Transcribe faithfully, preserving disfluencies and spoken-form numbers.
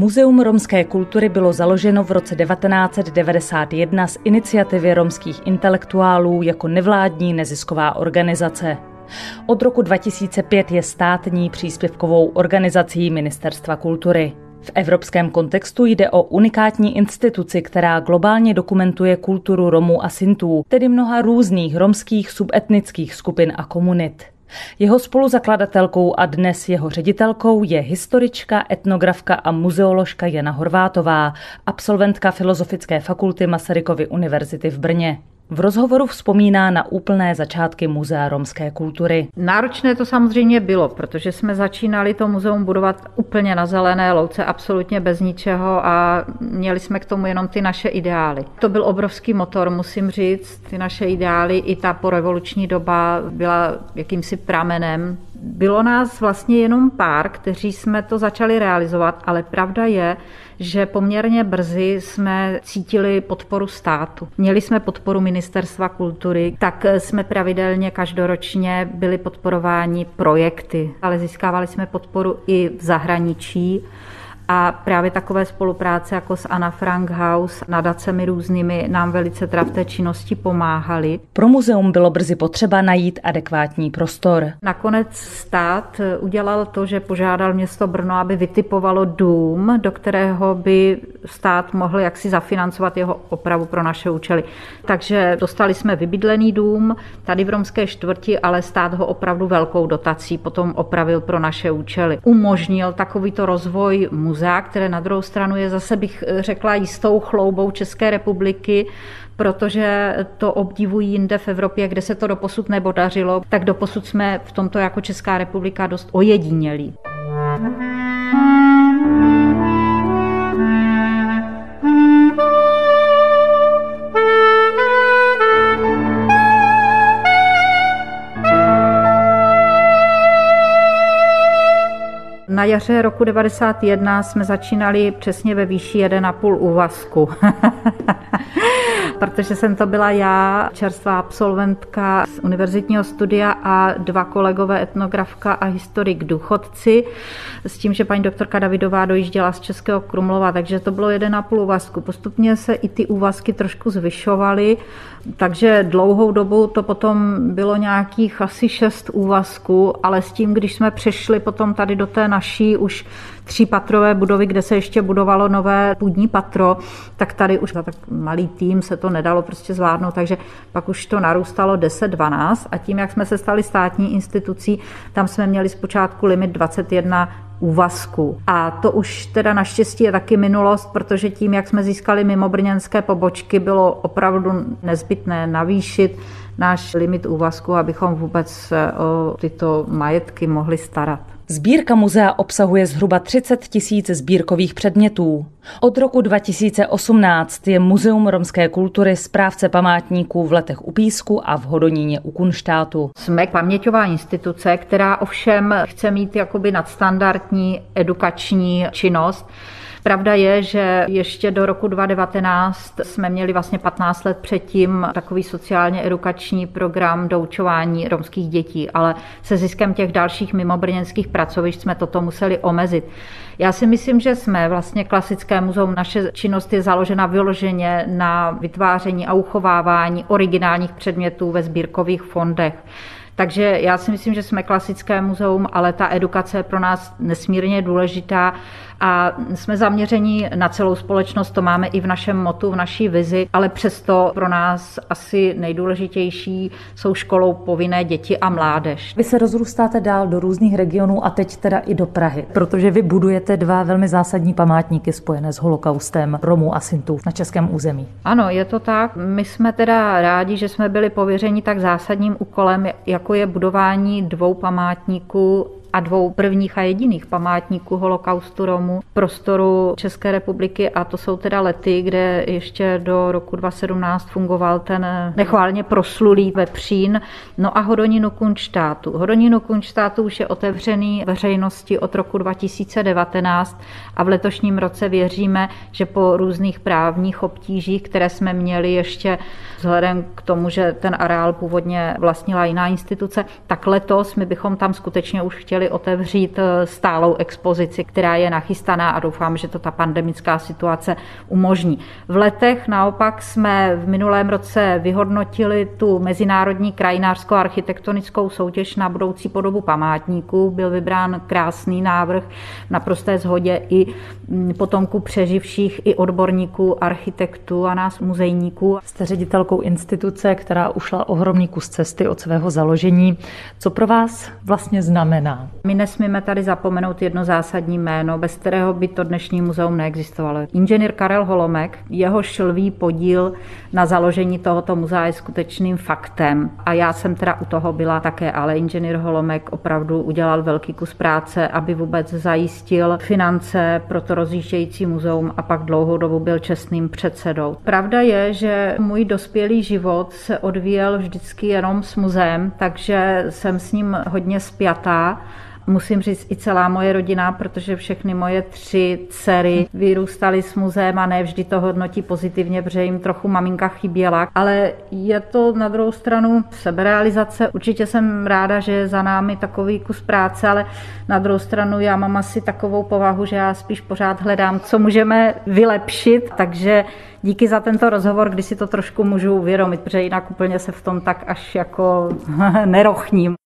Muzeum romské kultury bylo založeno v roce devatenáct set devadesát jedna z iniciativy romských intelektuálů jako nevládní nezisková organizace. Od roku dva tisíce pět je státní příspěvkovou organizací Ministerstva kultury. V evropském kontextu jde o unikátní instituci, která globálně dokumentuje kulturu Romů a Sintů, tedy mnoha různých romských subetnických skupin a komunit. Jeho spoluzakladatelkou a dnes jeho ředitelkou je historička, etnografka a muzeoložka Jana Horvátová, absolventka Filozofické fakulty Masarykovy univerzity v Brně. V rozhovoru vzpomíná na úplné začátky Muzea romské kultury. Náročné to samozřejmě bylo, protože jsme začínali to muzeum budovat úplně na zelené louce, absolutně bez ničeho a měli jsme k tomu jenom ty naše ideály. To byl obrovský motor, musím říct, ty naše ideály, i ta porevoluční doba byla jakýmsi pramenem. Bylo nás vlastně jenom pár, kteří jsme to začali realizovat, ale pravda je, že poměrně brzy jsme cítili podporu státu. Měli jsme podporu Ministerstva kultury, tak jsme pravidelně každoročně byli podporováni projekty, ale získávali jsme podporu i v zahraničí. A právě takové spolupráce jako s Anna Frank House, nadacemi různými nám velice teda v té činnosti pomáhali. Pro muzeum bylo brzy potřeba najít adekvátní prostor. Nakonec stát udělal to, že požádal město Brno, aby vytipovalo dům, do kterého by stát mohl jaksi zafinancovat jeho opravu pro naše účely. Takže dostali jsme vybydlený dům tady v romské čtvrti, ale stát ho opravdu velkou dotací potom opravil pro naše účely. Umožnil takovýto rozvoj muzea, které na druhou stranu je zase, bych řekla, jistou chloubou České republiky, protože to obdivují jinde v Evropě, kde se to doposud nepodařilo, tak doposud jsme v tomto jako Česká republika dost ojedinělí. Na jaře roku devadesát jedna jsme začínali přesně ve výši jeden a půl úvazku. Protože jsem to byla já, čerstvá absolventka z univerzitního studia a dva kolegové, etnografka a historik důchodci, s tím, že paní doktorka Davidová dojížděla z Českého Krumlova, takže to bylo jeden a půl úvazku. Postupně se i ty úvazky trošku zvyšovaly, takže dlouhou dobu to potom bylo nějakých asi šest úvazků, ale s tím, když jsme přešli potom tady do té naší už třípatrové budovy, kde se ještě budovalo nové půdní patro, tak tady už za tak malý tým se to nedalo prostě zvládnout, takže pak už to narůstalo deset dvanáct a tím, jak jsme se stali státní institucí, tam jsme měli zpočátku limit dvacet jedna úvazků. A to už teda naštěstí je taky minulost, protože tím, jak jsme získali mimobrněnské pobočky, bylo opravdu nezbytné navýšit náš limit úvazku, abychom vůbec o tyto majetky mohli starat. Sbírka muzea obsahuje zhruba třicet tisíc sbírkových předmětů. Od roku dva tisíce osmnáct je Muzeum romské kultury správce památníků v Letech u Písku a v Hodoníně u Kunštátu. Jsme paměťová instituce, která ovšem chce mít jakoby nadstandardní edukační činnost. Pravda je, že ještě do roku dva tisíce devatenáct jsme měli vlastně patnáct let předtím takový sociálně edukační program doučování romských dětí, ale se ziskem těch dalších mimobrněnských pracovišť jsme toto museli omezit. Já si myslím, že jsme vlastně klasické muzeum, naše činnost je založena vyloženě na vytváření a uchovávání originálních předmětů ve sbírkových fondech. Takže já si myslím, že jsme klasické muzeum, ale ta edukace je pro nás nesmírně důležitá a jsme zaměření na celou společnost, to máme i v našem motu, v naší vizi, ale přesto pro nás asi nejdůležitější jsou školou povinné děti a mládež. Vy se rozrůstáte dál do různých regionů a teď teda i do Prahy, protože vy budujete dva velmi zásadní památníky spojené s holokaustem Romů a Sintů na českém území. Ano, je to tak. My jsme teda rádi, že jsme byli pověřeni tak zásadním úkolem, jako je budování dvou památníků a dvou prvních a jediných památníků holokaustu Romů v prostoru České republiky, a to jsou teda Lety, kde ještě do roku dva tisíce sedmnáct fungoval ten nechválně proslulý vepřín, no a Hodonín u Kunštátu. Hodonín u Kunštátu už je otevřený veřejnosti od roku dva tisíce devatenáct a v letošním roce věříme, že po různých právních obtížích, které jsme měli ještě vzhledem k tomu, že ten areál původně vlastnila jiná instituce, tak letos my bychom tam skutečně už chtěli chtěli otevřít stálou expozici, která je nachystaná a doufám, že to ta pandemická situace umožní. V letech naopak jsme v minulém roce vyhodnotili tu mezinárodní krajinářskou architektonickou soutěž na budoucí podobu památníků. Byl vybrán krásný návrh v naprosté shodě i potomků přeživších, i odborníků, architektů a nás muzejníků. Jste ředitelkou instituce, která ušla ohromný kus cesty od svého založení. Co pro vás vlastně znamená? My nesmíme tady zapomenout jedno zásadní jméno, bez kterého by to dnešní muzeum neexistovalo. Inženýr Karel Holomek, jeho šlvý podíl na založení tohoto muzea je skutečným faktem. A já jsem teda u toho byla také, ale inženýr Holomek opravdu udělal velký kus práce, aby vůbec zajistil finance pro to rozjíždějící muzeum a pak dlouhou dobu byl čestným předsedou. Pravda je, že můj dospělý život se odvíjel vždycky jenom s muzeem, takže jsem s ním hodně spjatá. Musím říct i celá moje rodina, protože všechny moje tři dcery vyrůstaly s muzeem a ne vždy to hodnotí pozitivně, protože jim trochu maminka chyběla. Ale je to na druhou stranu seberealizace. Určitě jsem ráda, že je za námi takový kus práce, ale na druhou stranu já mám asi takovou povahu, že já spíš pořád hledám, co můžeme vylepšit, takže díky za tento rozhovor, kdy si to trošku můžu uvědomit, protože jinak úplně se v tom tak až jako nerochním.